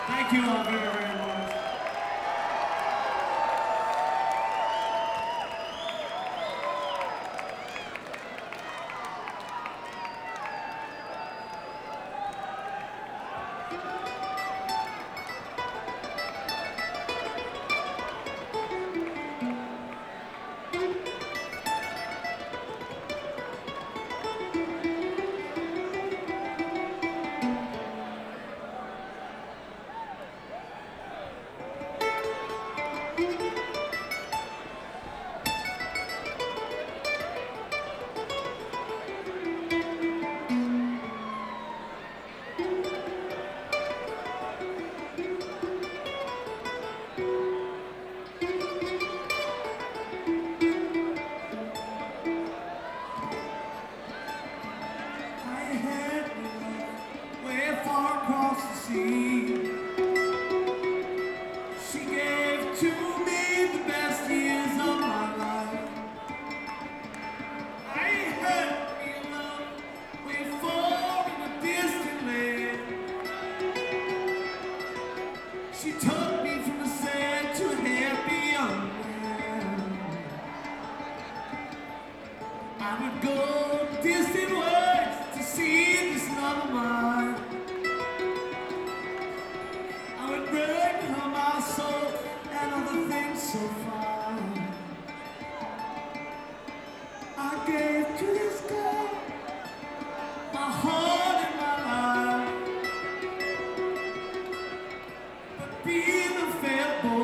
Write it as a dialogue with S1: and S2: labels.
S1: Thank you all very, very much. I had love way far across the sea. She gave to me the best years of my life. I had me love way far in a distant land. She took me from the sand to a happy young man. I would go distant ways to see this love of mine. I would bring her my soul and other things so fine. I gave to this girl my heart and my life, but being a fair boy